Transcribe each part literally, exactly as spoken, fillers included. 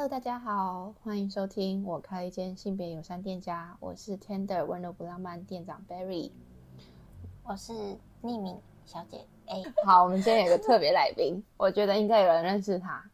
Hello， 大家好，欢迎收听我开一间性别友善店家，我是 Tender 温柔不浪漫店长 Berry， 我是匿名小姐 A。 好，我们今天有个特别来宾，我觉得应该有人认识他。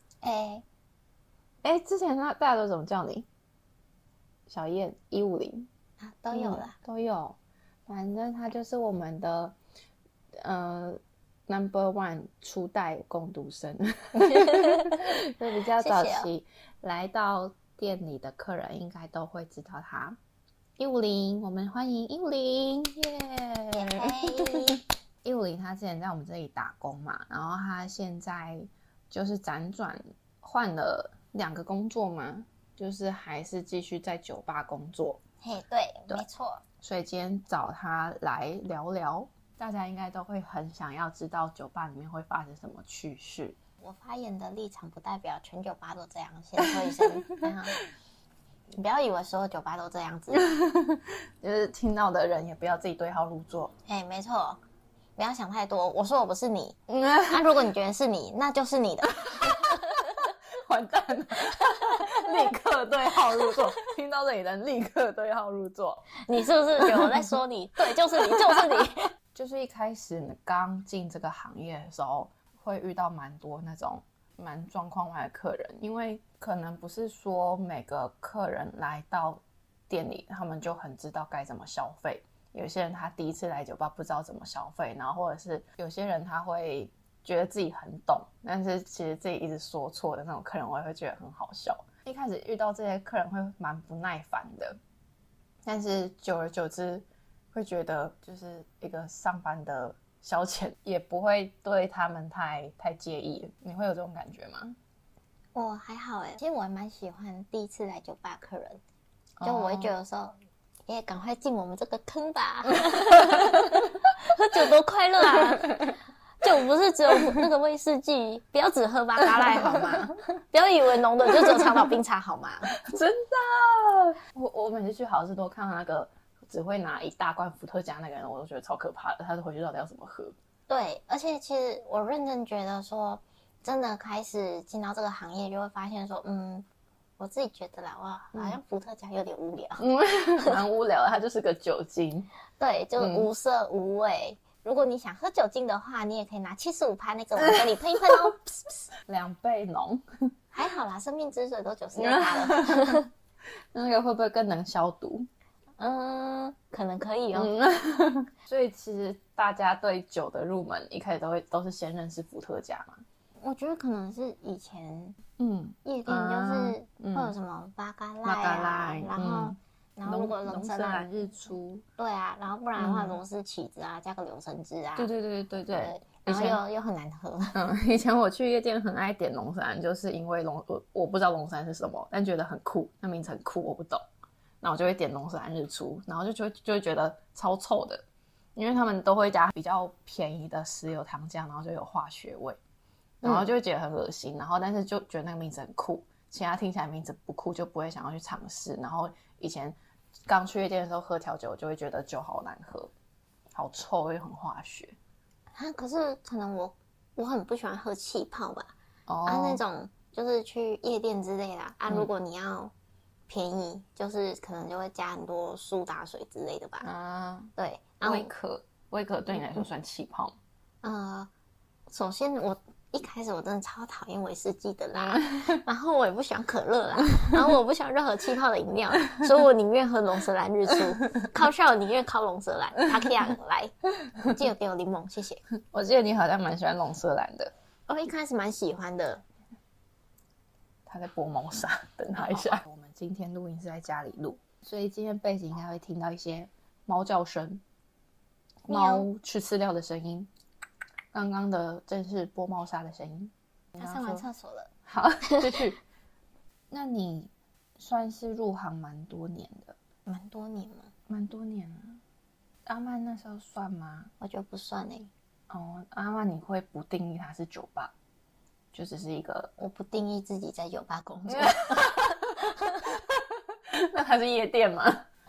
A， 哎，之前他大家都怎么叫你？小燕一五零啊，都有啦、 嗯，都有。反正他就是我们的呃 number one 初代工读生，就比较早期谢谢哦来到店里的客人应该都会知道他。一五零，我们欢迎一五零，耶！一五零他之前在我们这里打工嘛，然后他现在就是辗转换了两个工作嘛，就是还是继续在酒吧工作。 嘿，对， 对没错。 所以今天找他来聊聊，大家应该都会很想要知道酒吧里面会发生什么趣事。 我发言的立场不代表全酒吧都这样，先说一声。你不要以为所有酒吧都这样子， 就是听到的人也不要自己对号入座。 嘿，没错，不要想太多。我说我不是你，那、啊、如果你觉得是你，那就是你的。 完蛋了，立刻对号入座。听到这里人立刻对号入座。 你是不是觉得我在说你？对，就是你，就是你。 就是一开始你刚进这个行业的时候，会遇到蛮多那种蛮状况外的客人，因为可能不是说每个客人来到店里，他们就很知道该怎么消费。有些人他第一次来酒吧不知道怎么消费，然后或者是有些人他会觉得自己很懂，但是其实自己一直说错的那种客人，我也会觉得很好笑。一开始遇到这些客人会蛮不耐烦的，但是久而久之会觉得就是一个上班的消遣，也不会对他们太太介意。你会有这种感觉吗？ 我还好哎，其实我还蛮喜欢第一次来酒吧的客人，就我会觉得说，也、哦、赶快进我们这个坑吧，喝酒多快乐啊！就不是只有那个威士忌，不要只喝巴嘎赖好吗？不要以为浓的就只有长岛冰茶好吗？ 真的，我我每次去好事多看到那个只会拿一大罐伏特加那个人，我都觉得超可怕的。他回去到底要怎么喝？ 对，而且其实我认真觉得说，真的开始进到这个行业，就会发现说，嗯，我自己觉得啦，哇，好像伏特加有点无聊， 嗯，蛮无聊的，它就是个酒精， 对，就无色无味。嗯，如果你想喝酒精的话，你也可以拿七十五趴那个往这里喷一喷哦， 两倍浓， 还好啦，生命之水都九十六趴了， 那个会不会更能消毒？ 嗯，可能可以哦。 嗯、所以其实大家对酒的入门一开始都会都是先认识伏特加嘛。 我觉得可能是以前， 嗯， 夜店就是会有什么巴嘎赖啊，嗯、然后。嗯然后如果龙舌兰日出， 对啊，然后不然的话龙丝起子啊，嗯、加个柳橙汁啊， 对对对对对对，然后又又很难喝。 嗯，以前我去夜店很爱点龙舌兰，就是因为龙我我不知道龙舌兰是什么，但觉得很酷，那名字很酷，我不懂，那我就会点龙舌兰日出，然后就就就会觉得超臭的，因为他们都会加比较便宜的石榴糖浆，然后就有化学味，然后就会觉得很恶心，然后但是就觉得那个名字很酷，其他听起来名字不酷就不会想要去尝试，然后以前刚去夜店的时候喝调酒，就会觉得酒好难喝，好臭又很化学。 啊，可是可能我我很不喜欢喝气泡吧。 哦， 啊，那种就是去夜店之类啦。啊，嗯、如果你要便宜，就是可能就会加很多苏打水之类的吧。 啊， 对。 威可，威可对你来说算气泡吗？ 呃，首先我。一开始我真的超讨厌威士忌的啦，然后我也不喜欢可乐啦，然后我不喜欢任何气泡的饮料，所以我宁愿喝龙舌兰日出，靠笑我宁愿靠龙舌兰。他可以来，记得给我柠檬，谢谢。 我记得你好像蛮喜欢龙舌兰的， 我、哦、一开始蛮喜欢的。 他在剥猫砂，等他一下。我们今天录音是在家里录，所以今天背景应该会听到一些猫叫声、猫吃饲料的声音。刚刚的正是剥猫砂的声音。 他上完厕所了。 好，继续。那你算是入行蛮多年的， 蛮多年了， 蛮多年了。阿曼那时候算吗？ 我觉得不算诶、 欸。哦，阿曼你会不定义它是酒吧，就只是一个。 我不定义自己在酒吧工作。 那它是夜店吗？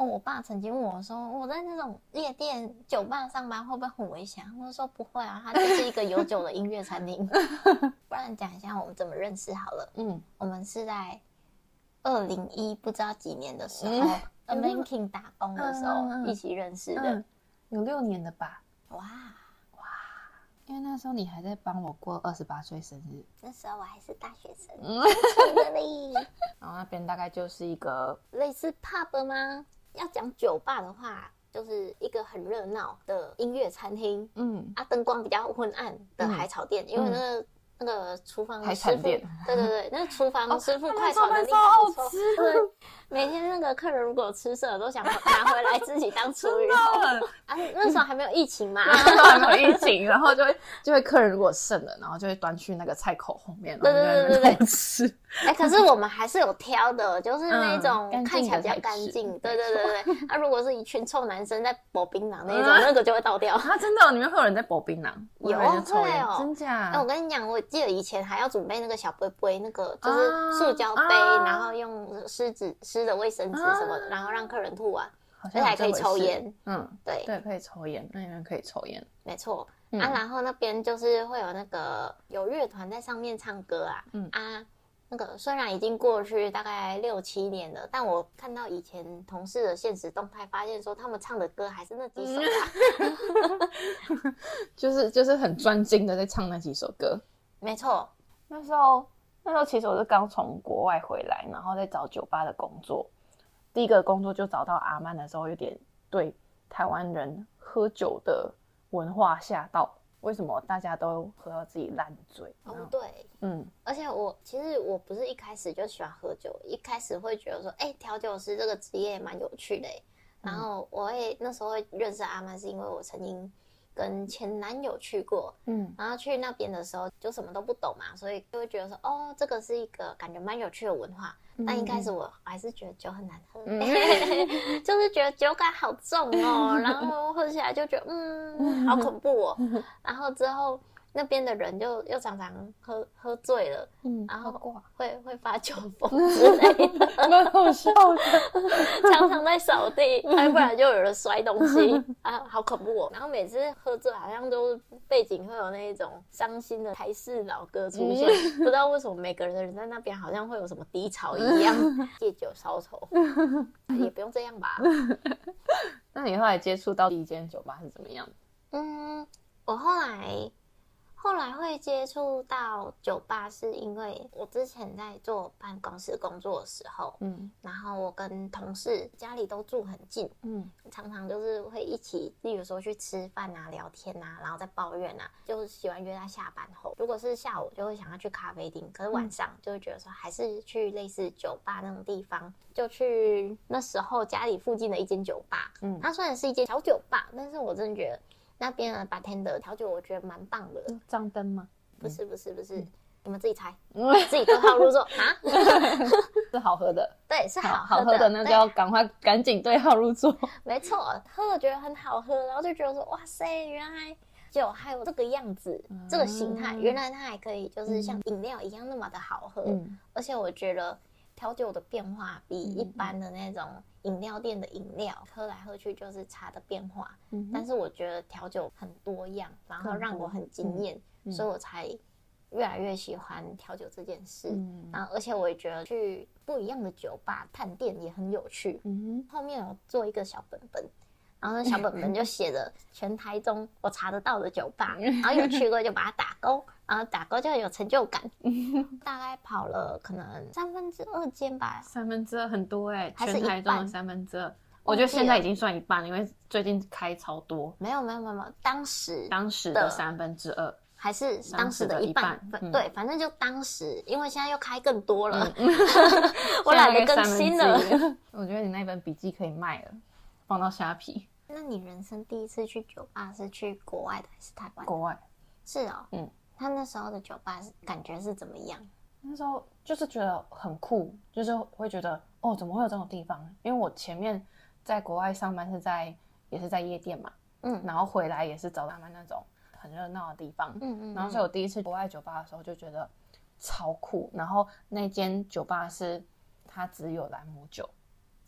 哦，我爸曾经问我说，我在那种夜店酒吧上班会不会很危险？我就说不会啊，它就是一个有酒的音乐餐厅。不然讲一下我们怎么认识好了。嗯，我们是在二零一不知道几年的时候、嗯、，Amanking 打工的时候、嗯、一起认识的， 嗯、有六年了吧？ 哇哇！因为那时候你还在帮我过二十八岁生日， 那时候我还是大学生，真的嘞。 然后那边大概就是一个类似 pub 吗？要讲酒吧的话，就是一个很热闹的音乐餐厅，嗯，啊，灯光比较昏暗的海草店，嗯、因为那个、嗯、那个厨房师傅，对对对，那个厨房师傅快炒的厉害不错，对，每天那个客人如果吃剩了，都想拿回来自己当厨余桶。啊，那时候还没有疫情嘛， 那时候还没有疫情，然后就会就会客人如果剩了，然后就会端去那个菜口后面， 对对对对对， 吃。 哎、欸，可是我们还是有挑的，就是那种看起来比较干净、嗯。对对对对，那、啊、如果是一群臭男生在剥槟榔那种、嗯，那个就会倒掉。 啊，真的、哦，里面会有人在剥槟榔？ 有会哦， 真假？ 哎、欸，我跟你讲，我记得以前还要准备那个小杯杯，那个就是塑胶杯、啊，然后用湿纸、湿的卫生纸什么的、啊，然后让客人吐啊，而且还可以抽烟。嗯，对对， 可以抽烟，那里面可以抽烟， 没错、嗯。啊，然后那边就是会有那个有乐团在上面唱歌啊，嗯啊。那个虽然已经过去大概六七年了，但我看到以前同事的现实动态，发现说他们唱的歌还是那几首啊， 就是就是很专精的在唱那几首歌。 没错， 那时候那时候其实我是刚从国外回来，然后在找酒吧的工作。第一个工作就找到阿曼的时候，有点对台湾人喝酒的文化吓到。为什么大家都喝到自己烂醉？ 哦，对，嗯，而且我其实我不是一开始就喜欢喝酒，一开始会觉得说，哎、欸，调酒师这个职业蛮有趣的、欸，然后我会那时候会认识阿曼，是因为我曾经跟前男友去过，嗯，然后去那边的时候就什么都不懂嘛，所以就会觉得说，哦，这个是一个感觉蛮有趣的文化。但一开始我还是觉得酒很难喝，嗯、就是觉得酒感好重哦，然后喝起来就觉得嗯好恐怖哦，然后之后那边的人就又常常喝喝醉了，嗯，然后会会发酒疯之类的， 蛮好笑的， 常常在扫地，要不然就有人摔东西啊，好恐怖哦。然后每次喝醉好像都背景会有那一种伤心的台式老歌出现，嗯、不知道为什么每个人的人在那边好像会有什么低潮一样，借酒消愁，也不用这样吧。 那你后来接触到第一间酒吧是怎么样？ 嗯，我后来。后来会接触到酒吧，是因为我之前在做办公室工作的时候，嗯，然后我跟同事家里都住很近，嗯，常常就是会一起，例如说去吃饭啊、聊天啊，然后再抱怨啊，就是喜欢约他下班后。如果是下午，就会想要去咖啡厅，可是晚上就会觉得说还是去类似酒吧那种地方，就去那时候家里附近的一间酒吧，嗯，它虽然是一间小酒吧，但是我真的觉得。那边的 bartender 调酒我觉得蛮棒的。 张灯吗？ 不是不是不是、嗯、你们自己猜、嗯、自己对号入座啊。 是好喝的， 对，是好喝的，好喝的那就要赶快赶紧对号入座。 没错，喝了觉得很好喝，然后就觉得说哇塞，原来酒还有这个样子、嗯、这个形态，原来它还可以就是像饮料一样那么的好喝、嗯、而且我觉得调酒的变化比一般的那种饮料店的饮料、嗯、喝来喝去就是茶的变化、嗯、但是我觉得调酒很多样，然后让我很惊艳、嗯、所以我才越来越喜欢调酒这件事、嗯、然后而且我也觉得去不一样的酒吧探店也很有趣、嗯、后面有做一个小本本，然后那小本本就写着全台中我查得到的酒吧，然后有去过就把它打勾，然后打勾就有成就感。大概跑了可能三分之二间吧， 三分之二很多哎、欸，全台中的三分之二，我觉得现在已经算一半了，因为最近开超多。 没有没有没有没有，当时当时的三分之二。 还是当时的一半，嗯、对，反正就当时，因为现在又开更多了，嗯、我懒得更新了。 我觉得你那本笔记可以卖了，放到虾皮。 那你人生第一次去酒吧是去国外的还是台湾的？ 国外。 是哦，嗯，他那时候的酒吧感觉是怎么样？ 那时候就是觉得很酷，就是会觉得哦，怎么会有这种地方？因为我前面在国外上班是在也是在夜店嘛，嗯，然后回来也是找他们那种很热闹的地方，嗯 嗯, 嗯，然后所以我第一次国外酒吧的时候就觉得超酷，然后那间酒吧是它只有朗姆酒，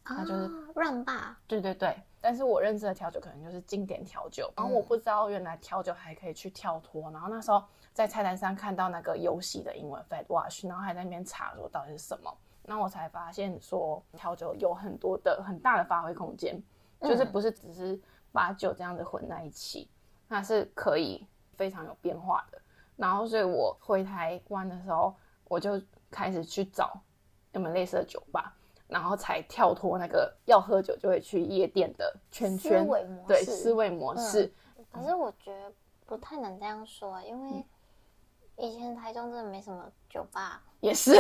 它就是软吧， 对对对。但是我认知的调酒可能就是经典调酒，然后我不知道原来调酒还可以去跳脱，然后那时候在菜单上看到那个游戏的英文 Fat Wash， 然后还在那边查说到底是什么，然后我才发现说调酒有很多的很大的发挥空间，就是不是只是把酒这样子混在一起，它是可以非常有变化的。然后所以我回台湾的时候，我就开始去找有没有类似的酒吧，然后才跳脱那个要喝酒就会去夜店的圈圈， 思维模式， 对，思维模式、 嗯、可是我觉得不太能这样说，因为以前台中真的没什么酒吧， 也是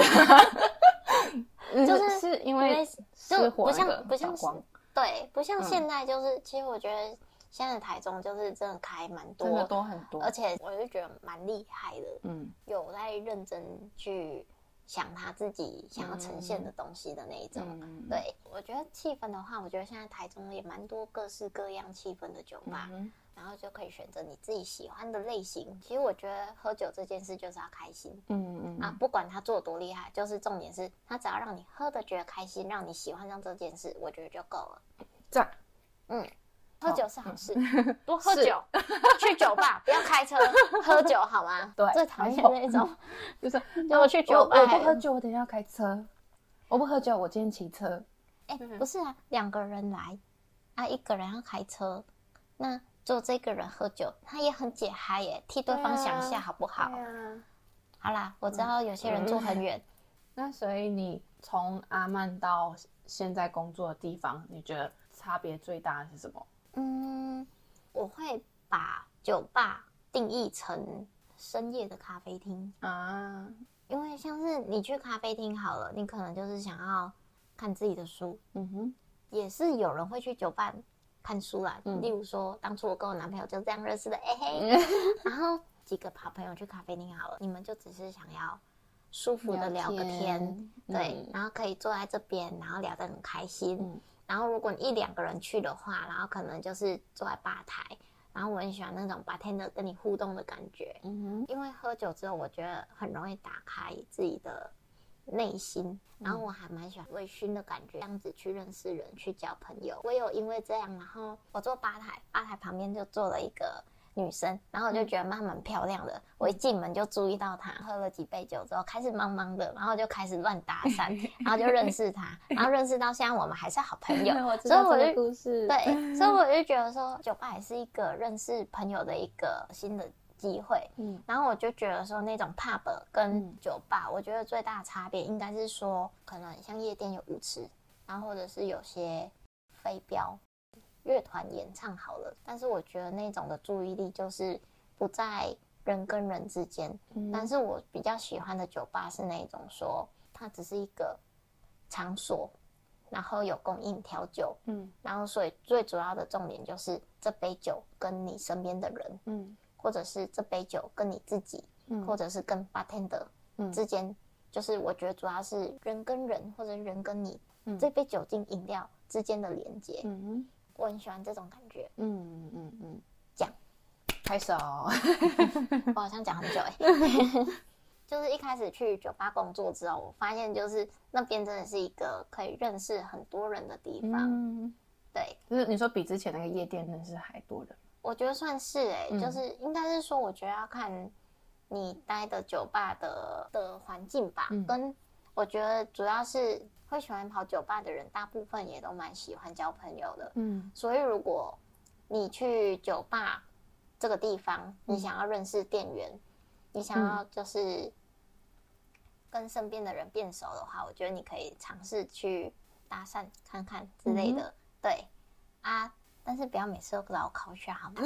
就是是因为就不像不像对，不像现在就是、嗯、其实我觉得现在的台中就是真的开蛮多， 真的多很多， 而且我就觉得蛮厉害的， 嗯， 有在认真去想他自己想要呈现的东西的那一种、嗯、对，我觉得气氛的话，我觉得现在台中也蛮多各式各样气氛的酒吧、嗯、然后就可以选择你自己喜欢的类型。其实我觉得喝酒这件事就是要开心，嗯嗯啊，不管他做多厉害，就是重点是他只要让你喝的觉得开心，让你喜欢上这件事，我觉得就够了。 赞， 嗯，喝酒是好事，嗯、多喝酒，去酒吧不要开车，喝酒好吗？ 对， 最讨厌那种， 就是就我去酒吧， 我, 我不喝酒，我等一下要开车；我不喝酒，我今天骑车。 哎、欸，不是啊，两个人来，啊，一个人要开车，那就这个人喝酒，他也很解嗨耶，替对方想一下好不好？ 对啊， 好啦，我知道有些人住很远、嗯， 那所以你从阿曼到现在工作的地方，你觉得差别最大的是什么？ 嗯，我会把酒吧定义成深夜的咖啡厅啊，因为像是你去咖啡厅好了，你可能就是想要看自己的书，嗯哼，也是有人会去酒吧看书啦，嗯、例如说当初我跟我男朋友就这样认识的，哎、欸、嘿，然后几个好朋友去咖啡厅好了，你们就只是想要舒服的聊个天，天对、嗯，然后可以坐在这边，然后聊得很开心。嗯，然后如果你一两个人去的话，然后可能就是坐在吧台，然后我很喜欢那种 bartender 跟你互动的感觉。嗯哼，因为喝酒之后，我觉得很容易打开自己的内心，然后我还蛮喜欢微醺的感觉，这样子去认识人，去交朋友。我有因为这样，然后我坐吧台，吧台旁边就坐了一个女生，然后我就觉得她蛮漂亮的、嗯、我一进门就注意到她，喝了几杯酒之后开始茫茫的，然后就开始乱搭讪然后就认识她，然后认识到现在我们还是好朋友我知道这个故事， 对，所以我就觉得说酒吧也是一个认识朋友的一个新的机会、嗯、然后我就觉得说那种 pub 跟酒吧、嗯、我觉得最大的差别应该是说可能像夜店有舞池，然后或者是有些飞镖乐团演唱好了，但是我觉得那种的注意力就是不在人跟人之间、嗯、但是我比较喜欢的酒吧是那种说它只是一个场所，然后有供应调酒，嗯，然后所以最主要的重点就是这杯酒跟你身边的人，嗯，或者是这杯酒跟你自己，嗯，或者是跟 bartender 之间、嗯，就是我觉得主要是人跟人或者人跟你、嗯、这杯酒精饮料之间的连接，嗯，我很喜欢这种感觉，嗯嗯嗯，讲拍手我好像讲很久哎、欸就是一开始去酒吧工作之后，我发现就是那边真的是一个可以认识很多人的地方。嗯，对， 就是你说比之前那个夜店认识还多人， 我觉得算是哎、欸嗯，就是应该是说，我觉得要看你待的酒吧的的环境吧、嗯，跟我觉得主要是会喜欢跑酒吧的人，大部分也都蛮喜欢交朋友的。嗯，所以如果你去酒吧这个地方，你想要认识店员。嗯，你想要就是跟身边的人变熟的话、嗯、我觉得你可以尝试去搭讪看看之类的、嗯、对啊，但是不要每次都找我靠下好吗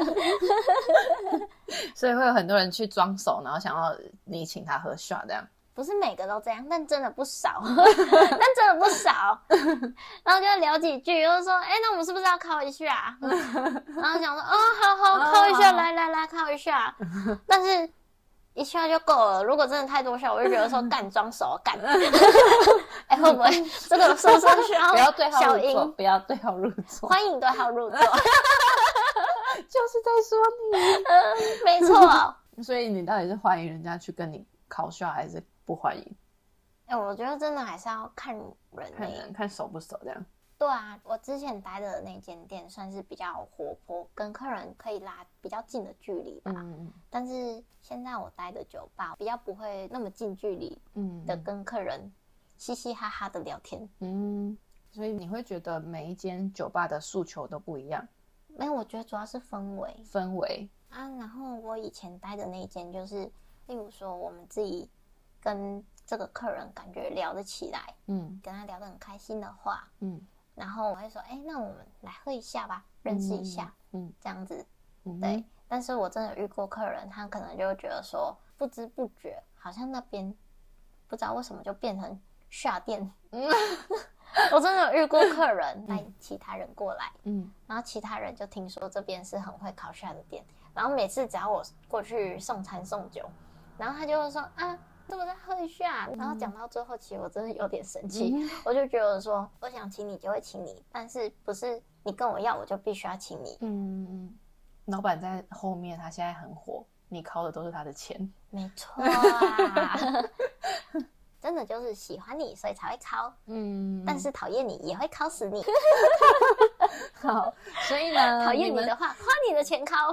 所以会有很多人去装熟，然后想要你请他喝 shot 这样， 不是每个都这样，但真的不少但真的不少然后就聊几句，就说哎、欸，那我们是不是要靠一下然后想说哦好好靠一下、哦、来来来靠一下但是一下就够了，如果真的太多下我就觉得说干装熟干哎、欸、会不会这个是不是需要不要对号入座，不要对号入座， 欢迎对号入座就是在说你、 嗯、没错所以你到底是欢迎人家去跟你考笑还是不欢迎？ 哎、欸，我觉得真的还是要看人、欸、 看人看熟不熟这样。 对啊，我之前待的那间店算是比较活泼，跟客人可以拉比较近的距离吧。嗯，但是现在我待的酒吧比较不会那么近距离的跟客人嘻嘻哈哈的聊天。 嗯，所以你会觉得每一间酒吧的诉求都不一样？ 没有，我觉得主要是氛围。 氛围啊，然后我以前待的那一间就是，例如说我们自己跟这个客人感觉聊得起来，嗯，跟他聊得很开心的话，嗯。然后我会说，哎，那我们来喝一下吧，认识一下，嗯，这样子，嗯、对。但是我真的遇过客人，他可能就会觉得说，不知不觉好像那边不知道为什么就变成下店。嗯，我真的遇过客人带其他人过来，嗯，然后其他人就听说这边是很会烤下的店，然后每次只要我过去送餐送酒，然后他就会说啊。这我再喝一下，然后讲到最后，其实我真的有点生气，嗯、我就觉得说，我想请你就会请你，但是不是你跟我要，我就必须要请你。 嗯，老板在后面，他现在很火，你靠的都是他的钱， 没错啊，真的就是喜欢你，所以才会靠，嗯，但是讨厌你也会靠死你。 好，所以呢， 讨厌你的话，花你的钱靠。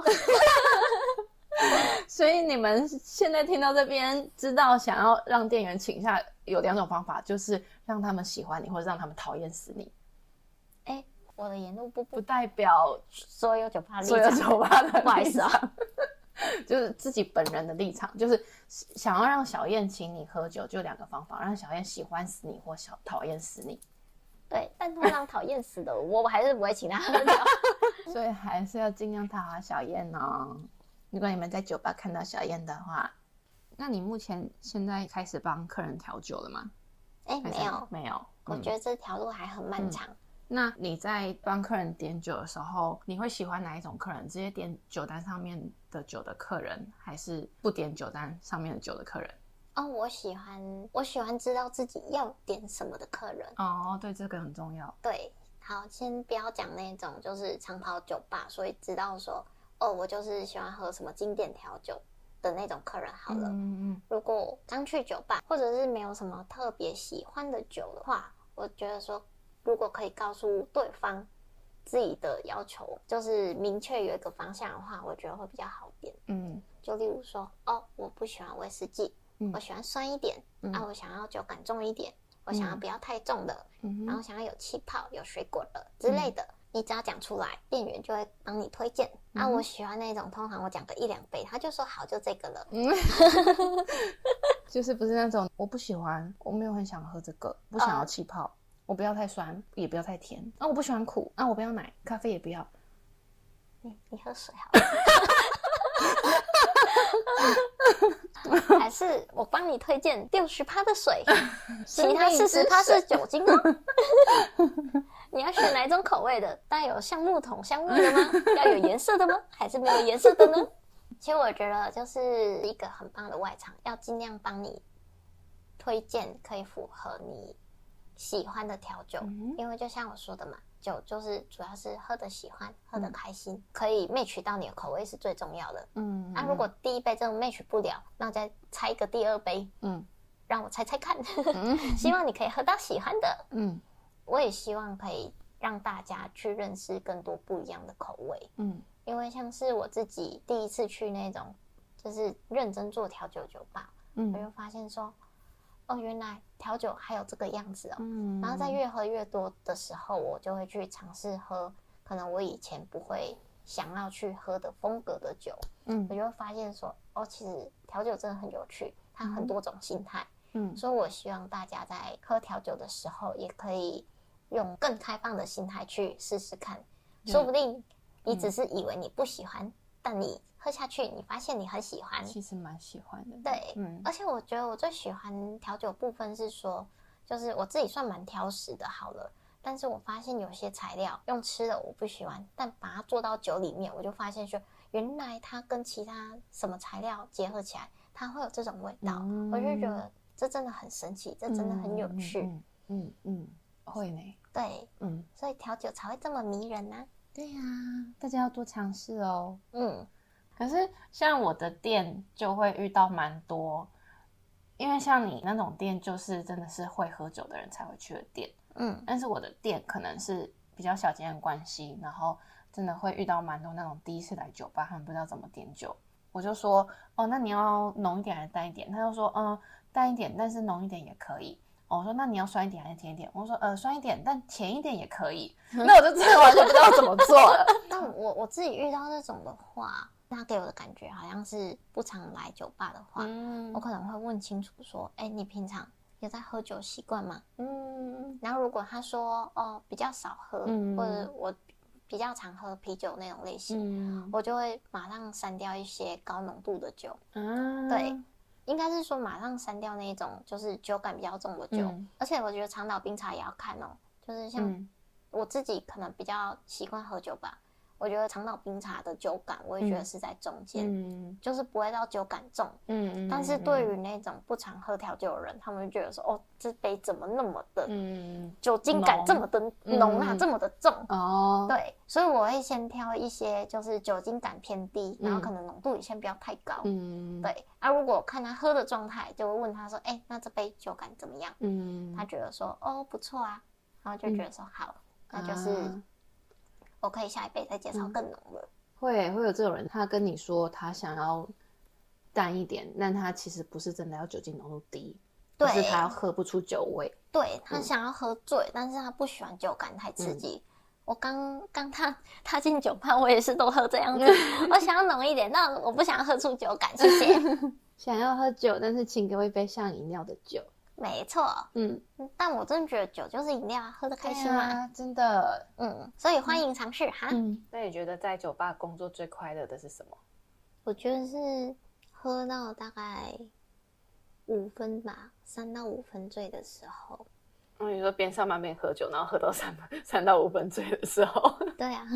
所以你们现在听到这边，知道想要让店员请下有两种方法，就是让他们喜欢你，或者让他们讨厌死你。 哎，我的言论不不代表所有酒吧立场，所有酒吧的不好意思啊， 就是自己本人的立场，就是想要让小燕请你喝酒，就两个方法，让小燕喜欢死你或小讨厌死你。 对，但通常讨厌死的我，我还是不会请他喝酒， 所以还是要尽量讨好小燕哦。如果你们在酒吧看到小燕的话，那你目前现在开始帮客人调酒了吗？ 哎，没有， 没有。 我觉得这条路还很漫长。嗯、 那你在帮客人点酒的时候，你会喜欢哪一种客人？直接点酒单上面的酒的客人，还是不点酒单上面的酒的客人？ 哦，我喜欢，我喜欢知道自己要点什么的客人。 哦，对，这个很重要。 对，好，先不要讲那种就是长跑酒吧，所以知道说。哦，我就是喜欢喝什么经典调酒的那种客人好了。嗯嗯。如果刚去酒吧，或者是没有什么特别喜欢的酒的话，我觉得说，如果可以告诉对方自己的要求，就是明确有一个方向的话，我觉得会比较好一点。嗯。就例如说，哦，我不喜欢威士忌，嗯、我喜欢酸一点，嗯、啊，我想要酒感重一点，我想要不要太重的，嗯、然后想要有气泡、有水果的之类的。嗯，你只要讲出来，店员就会帮你推荐。嗯、啊，我喜欢那种，通常我讲个一两杯，他就说好，就这个了。嗯， 就是不是那种我不喜欢，我没有很想喝这个，不想要气泡，呃、我不要太酸，也不要太甜。啊，我不喜欢苦，啊，我不要奶，咖啡也不要。 你你喝水好了。还是我帮你推荐六十趴的水，其他四十趴是酒精哦。你要选哪一种口味的？带有橡木桶香味的吗？要有颜色的吗？还是没有颜色的呢？其实我觉得就是一个很棒的外场，要尽量帮你推荐可以符合你喜欢的调酒，嗯、因为就像我说的嘛，酒就是主要是喝的喜欢，喝的开心，嗯、可以 match 到你的口味是最重要的。嗯，那、啊、如果第一杯真的 match 不了，那再猜一个第二杯，嗯，让我猜猜看，嗯、希望你可以喝到喜欢的。嗯，我也希望可以让大家去认识更多不一样的口味。嗯，因为像是我自己第一次去那种就是认真做调酒酒吧，嗯，我就发现说，哦，原来调酒还有这个样子哦。嗯，然后在越喝越多的时候，我就会去尝试喝可能我以前不会想要去喝的风格的酒。嗯，我就会发现说，哦，其实调酒真的很有趣，它很多种心态。嗯，所以我希望大家在喝调酒的时候，也可以用更开放的心态去试试看，说不定你只是以为你不喜欢，嗯、但你喝下去，你发现你很喜欢， 其实蛮喜欢的。 对，嗯，而且我觉得我最喜欢调酒部分是说，就是我自己算蛮挑食的，好了，但是我发现有些材料用吃的我不喜欢，但把它做到酒里面，我就发现说，原来它跟其他什么材料结合起来，它会有这种味道，嗯、我就觉得这真的很神奇，这真的很有趣。 嗯嗯 嗯, 嗯，会呢。 对，嗯，所以调酒才会这么迷人呢、啊。 对呀、啊，大家要多尝试哦。嗯。可是像我的店就会遇到蛮多，因因为像你那种店，就是真的是会喝酒的人才会去的店。 嗯， 但是我的店可能是比较小间的关系，然后真的会遇到蛮多那种第一次来酒吧，他们不知道怎么点酒。我就说，哦，那你要浓一点还是淡一点？他就说，嗯，淡一点，但是浓一点也可以。哦、我说，那你要酸一点还是甜一点？我说，呃，酸一点，但甜一点也可以。那我就真的完全不知道怎么做了。 但我我自己遇到这种的话，他给我的感觉好像是不常来酒吧的话，嗯、我可能会问清楚说，哎，你平常有在喝酒习惯吗？嗯，然后如果他说哦比较少喝，嗯、或者我比较常喝啤酒那种类型，嗯、我就会马上删掉一些高浓度的酒。嗯，对，应该是说马上删掉那一种就是酒感比较重的酒。嗯、而且我觉得长岛冰茶也要看哦，就是像我自己可能比较习惯喝酒吧。我觉得长岛冰茶的酒感，我也觉得是在中间，嗯、就是不会到酒感重。嗯嗯。但是对于那种不常喝调酒的人，他们会觉得说，哦，这杯怎么那么的，嗯、酒精感这么的浓啊，嗯、这么的重。哦。对，所以我会先挑一些就是酒精感偏低，然后可能浓度也先不要太高。嗯。对。啊，如果看他喝的状态，就会问他说，哎，那这杯酒感怎么样？嗯。他觉得说，哦，不错啊，然后就觉得说，嗯、好，那就是。啊我可以下一杯再介绍更浓的、嗯、 会会有这种人，他跟你说他想要淡一点，但他其实不是真的要酒精浓度低，对，是他喝不出酒味， 对，他想要喝醉、嗯、但是他不喜欢酒感太刺激、嗯、我刚刚他他进酒吧我也是都喝这样子我想要浓一点，但我不想要喝出酒感，谢谢想要喝酒，但是请给我一杯像饮料的酒。 没错，嗯，但我真的觉得酒就是饮料啊，喝得开心嘛、 啊，真的， 嗯，所以欢迎尝试、嗯、哈。 嗯，那你觉得在酒吧工作最快乐的是什么？ 我觉得是喝到大概五分吧，三到五分醉的时候。 哦，你说边上班边喝酒，然后喝到三三到五分醉的时候？ 对啊。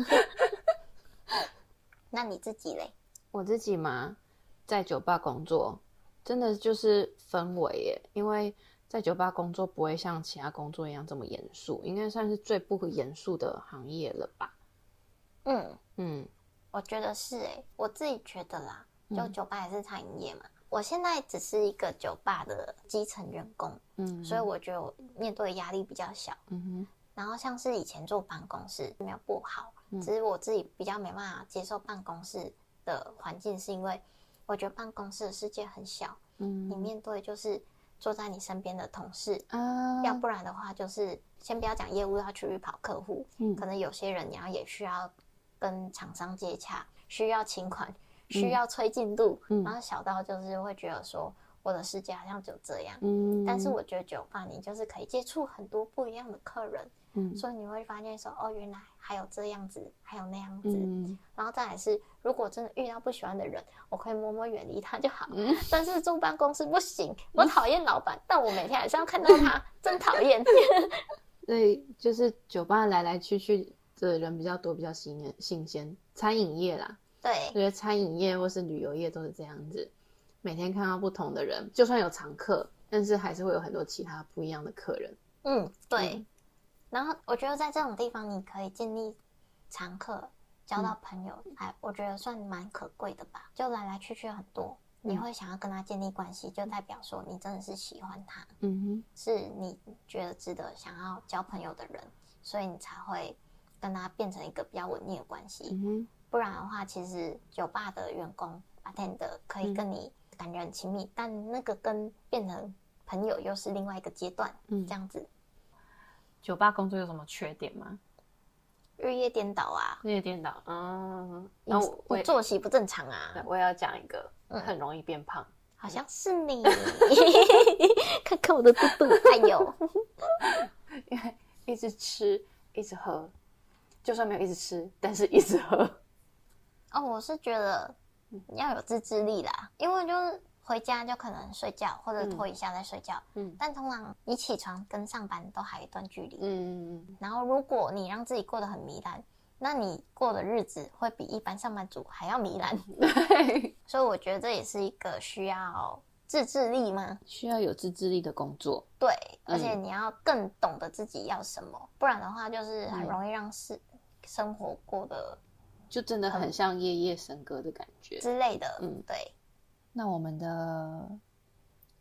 那你自己嘞？ 我自己嘛，在酒吧工作。真的就是氛围耶，因为在酒吧工作不会像其他工作一样这么严肃，应该算是最不严肃的行业了吧。嗯嗯，我觉得是耶，我自己觉得啦，就酒吧也是餐饮业嘛、嗯、我现在只是一个酒吧的基层员工，嗯，所以我觉得我面对的压力比较小。嗯哼，然后像是以前坐办公室没有不好、嗯、只是我自己比较没办法接受办公室的环境，是因为我觉得办公室的世界很小，嗯，你面对就是坐在你身边的同事，啊，要不然的话就是先不要讲业务要去跑客户，嗯，可能有些人然后也需要跟厂商接洽，需要请款，需要催进度，嗯，然后小到就是会觉得说我的世界好像只有这样，嗯，但是我觉得酒吧你就是可以接触很多不一样的客人，嗯，所以你会发现说哦，原来还有这样子，还有那样子，嗯，然后再来是如果真的遇到不喜欢的人，我可以默默远离他就好，嗯，但是坐办公室不行，我讨厌老板，但我每天还是要看到他，真讨厌。 对，就是酒吧来来去去的人比较多，比较新新鲜，餐饮业啦， 对， 我觉得餐饮业或是旅游业都是这样子，每天看到不同的人，就算有常客，但是还是会有很多其他不一样的客人。 嗯，对。嗯，然后我觉得在这种地方，你可以建立常客，交到朋友，还、嗯、我觉得算蛮可贵的吧。就来来去去很多，你会想要跟他建立关系，就代表说你真的是喜欢他，嗯哼，是你觉得值得想要交朋友的人，所以你才会跟他变成一个比较稳定的关系。嗯哼，不然的话，其实酒吧的员工 bartender 可以跟你感觉很亲密，嗯、但那个跟变成朋友又是另外一个阶段，嗯，这样子。 酒吧工作有什么缺点吗？ 日夜颠倒啊， 日夜颠倒，嗯， 然后我作息不正常啊。 我也要讲一个，嗯、很容易变胖， 好像是你，看看我的肚肚，哎呦， 因为一直吃，一直喝，就算没有一直吃，但是一直喝。 哦，我是觉得要有自制力啦，因为就是回家就可能睡觉或者拖一下再睡觉，嗯，但通常你起床跟上班都还有一段距离，嗯，然后如果你让自己过得很糜烂，那你过的日子会比一般上班族还要糜烂，对，所以我觉得这也是一个需要自制力吗？ 需要有自制力的工作， 对，而且你要更懂得自己要什么，不然的话就是很容易让事、嗯、生活过得就真的很像夜夜笙歌的感觉之类的，嗯，对。 那我们的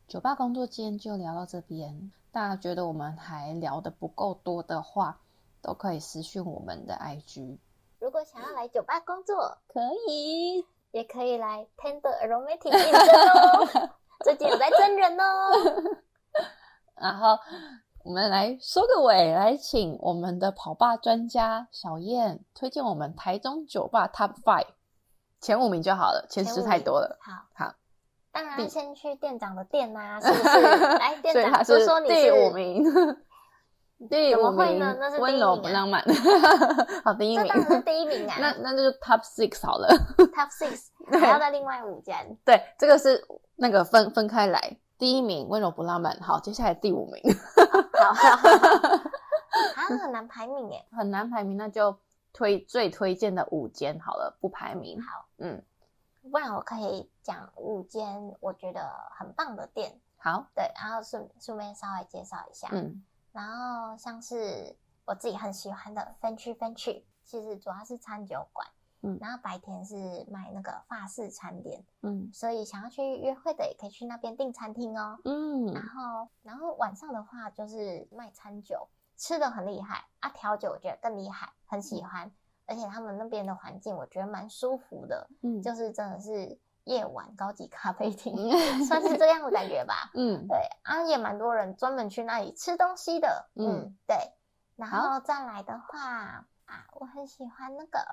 酒吧工作今天就聊到这边，大家觉得我们还聊得不够多的话，都可以私讯我们的 I G。 如果想要来酒吧工作， 可以也可以来 Tender Aromatic 应征哦最近有在征人哦然后我们来收个尾，来请我们的跑吧专家小燕推荐我们台中酒吧 Top 五， 前五名就好了，前十太多了。 好， 好， 当然先去店长的店啊，是不是？来，店长说说你是第五名。第五名怎么会呢？那是第一名啊， 温柔不浪漫好，第一名， 这当然是第一名啊。 那那就 Top 六好了 Top 六 还要在另外五间。 对，这个是那个分分开来。第一名温柔不浪漫，好，接下来第五名好好好啊，很难排名耶， 很难排名，那就推最推荐的五间好了，不排名。 好， 嗯， 不然我可以讲五间我觉得很棒的店。 好， 对，然后顺顺便稍微介绍一下。 嗯， 然后像是我自己很喜欢的分区分区，其实主要是餐酒馆。嗯，然后白天是卖那个法式餐点，嗯，所以想要去约会的也可以去那边订餐厅哦，嗯，然后然后晚上的话就是卖餐酒，吃的很厉害啊，调酒我觉得更厉害，很喜欢，嗯，而且他们那边的环境我觉得蛮舒服的，嗯，就是真的是夜晚高级咖啡厅，嗯，算是这样的感觉吧，嗯，对啊，也蛮多人专门去那里吃东西的，嗯，嗯对，然后再来的话啊，我很喜欢那个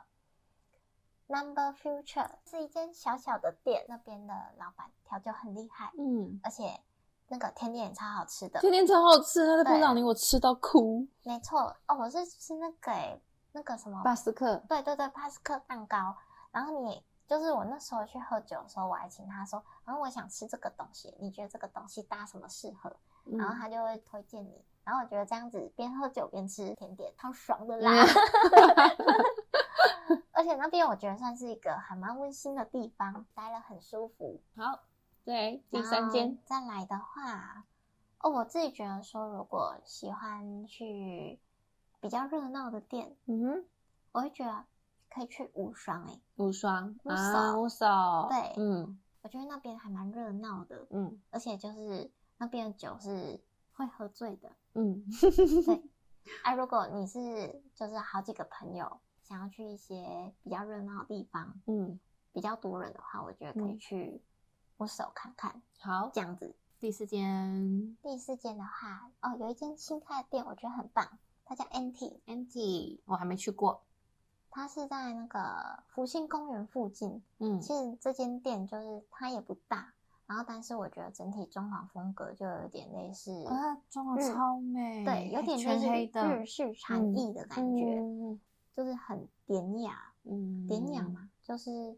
Number Future 是一间小小的店，那边的老板调酒很厉害，嗯，而且那个甜点也超好吃的， 甜点超好吃，它的布朗尼我吃到哭。 没错，哦，我是吃那个诶，那个什么巴斯克， 对对对，巴斯克蛋糕。然后你就是我那时候去喝酒的时候，我还请他说，然后我想吃这个东西，你觉得这个东西搭什么适合？嗯，然后他就会推荐你。然后我觉得这样子边喝酒边吃甜点，超爽的啦。而且那边我觉得算是一个还蛮温馨的地方，待了很舒服。 好，对，第三间再来的话，哦，我自己觉得说，如果喜欢去比较热闹的店，嗯哼，我会觉得可以去无双诶、欸， 无双无手无手， 对， 嗯， 我觉得那边还蛮热闹的，嗯，而且就是那边的酒是会喝醉的，嗯，对。哎、啊，如果你是就是好几个朋友想要去一些比较热闹的地方，嗯，比较多人的话，我觉得可以去我手看看。 好， 这样子。 第四间， 第四间的话，哦，有一间新开的店，我觉得很棒，它叫 Anti Anti， 我还没去过。 它是在那个福星公园附近。嗯，其实这间店就是它也不大。然后，但是我觉得整体装潢风格就有点类似， 啊，装潢超美， 对，有点类似日式禅意的感觉，嗯、就是很典雅，嗯，典雅嘛，就是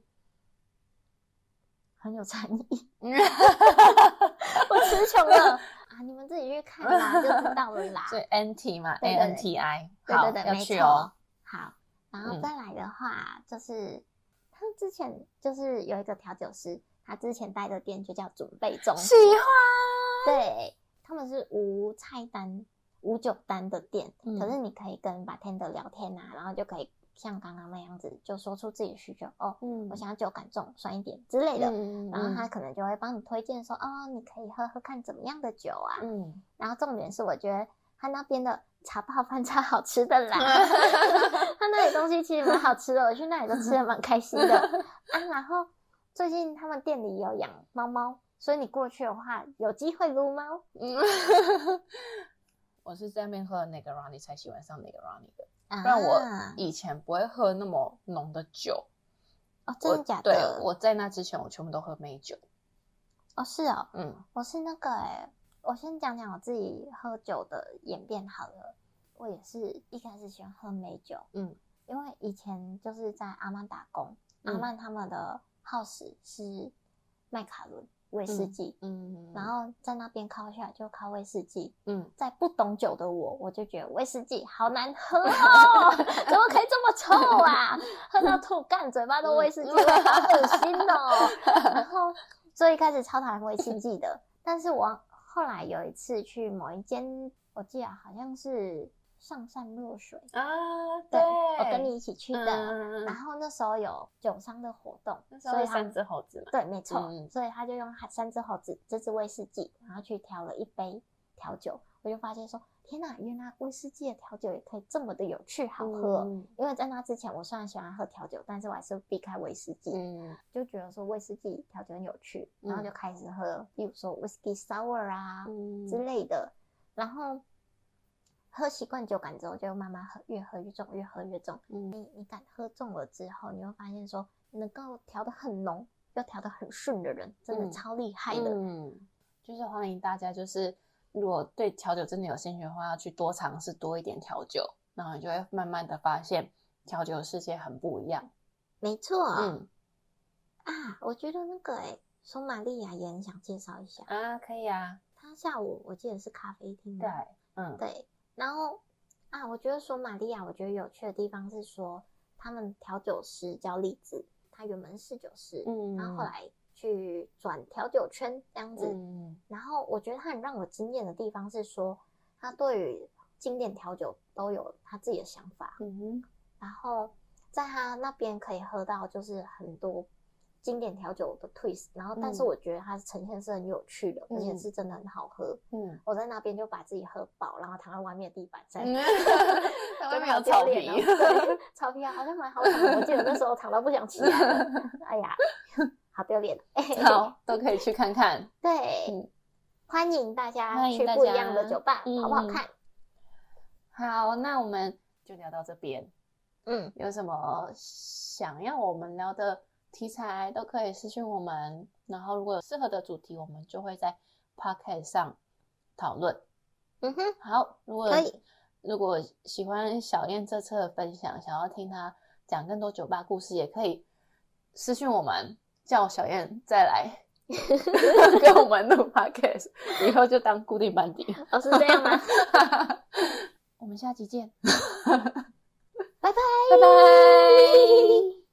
很有禅意。我词穷了啊，你们自己去看啦，就知道了啦。 所以 N T 嘛 ，A N T I， 对对对， 要去哦。 好，然后再来的话，就是他之前就是有一个调酒师。他之前待的店就叫准备中， 喜欢。 对，他们是无菜单、无酒单的店，嗯、可是你可以跟 bartender 聊天啊，然后就可以像刚刚那样子，就说出自己的需求。哦，嗯，我想要酒感重、酸一点之类的，嗯、然后他可能就会帮你推荐说，哦，你可以喝喝看怎么样的酒啊。嗯，然后重点是我觉得他那边的茶泡饭超好吃的啦，他那里东西其实蛮好吃的，我去那里都吃得蛮开心的啊，然后。最近他们店里有养猫猫，所以你过去的话有机会撸猫。嗯， 我是在那边喝那个 Ronnie 才喜欢上那个 Ronnie 的，啊、不然我以前不会喝那么浓的酒。 哦，真的假的？ 对，我在那之前我全部都喝美酒。 哦，是哦，嗯，我是那个哎、欸，我先讲讲我自己喝酒的演变好了。我也是一开始喜欢喝美酒，嗯，因为以前就是在阿曼打工，嗯、阿曼他们的。house 是麦卡伦威士忌，嗯，嗯然后在那边靠下来就靠威士忌，嗯，在不懂酒的我，我就觉得威士忌好难喝哦，怎么可以这么臭啊？喝到吐干，嘴巴都威士忌味，好恶心哦。然后所以一开始超讨厌威士忌的，但是我后来有一次去某一间，我记得好像是上善若水啊， 对， 对， 我跟你一起去的。 嗯、 然后那时候有酒商的活动， 那时候所以他三只猴子嘛， 对，没错、 嗯， 所以他就用三只猴子这支威士忌，然后去调了一杯调酒。我就发现说，天哪，原来威士忌的调酒也可以这么的有趣好喝、 嗯、 因为在那之前我虽然喜欢喝调酒，但是我还是避开威士忌、 嗯、 就觉得说威士忌调酒很有趣，然后就开始喝比如说 whisky sour 啊、嗯、之类的，然后喝习惯酒感之后就慢慢喝，越喝越重，越喝越重、嗯、你你敢喝重了之后，你会发现说能够调得很浓又调得很顺的人真的超厉害的。 嗯, 嗯，就是欢迎大家，就是如果对调酒真的有兴趣的话，要去多尝试多一点调酒，然后你就会慢慢的发现调酒的世界很不一样。 没错。 嗯啊，我觉得那个诶索玛利亚也很想介绍一下啊，可以啊。 他下午我记得是咖啡厅， 对，嗯， 对。然后啊，我觉得索玛利亚，我觉得有趣的地方是说，他们调酒师叫栗子，他原本是侍酒师，嗯，然后后来去转调酒圈这样子，嗯，然后我觉得他很让我惊艳的地方是说，他对于经典调酒都有他自己的想法，嗯哼，然后在他那边可以喝到就是很多经典调酒的 twist， 然后但是我觉得它呈现是很有趣的、嗯、而且是真的很好喝。嗯，我在那边就把自己喝饱，然后躺在外面的地板上，嗯、 外面有草皮， 对，草皮啊，好像蛮好躺的。我记得那时候躺到不想起来了，哎呀，好丢脸。 好，都可以去看看。 对、嗯，欢迎大家去不一样的酒吧，好不好看？ 好，那我们就聊到这边。嗯，有什么想要我们聊的题材都可以私讯我们，然后如果有适合的主题，我们就会在 podcast 上讨论。嗯哼，好，如果可以，如果喜欢小燕这次的分享，想要听她讲更多酒吧故事，也可以私讯我们，叫小燕再来跟我们录 podcast， 以后就当固定班底。 哦，是这样吗？ 我们下集见。 拜拜， 拜拜。